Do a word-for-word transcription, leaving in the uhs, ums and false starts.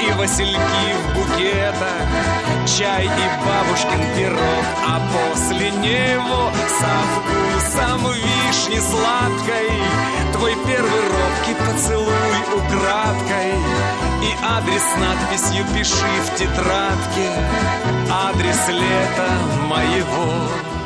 и васильки в букетах, чай и бабушкин пирог, а после него со вкусом вишни сладкой твой первый робкий поцелуй украдкой. И адрес с надписью пиши в тетрадке, адрес лета моего.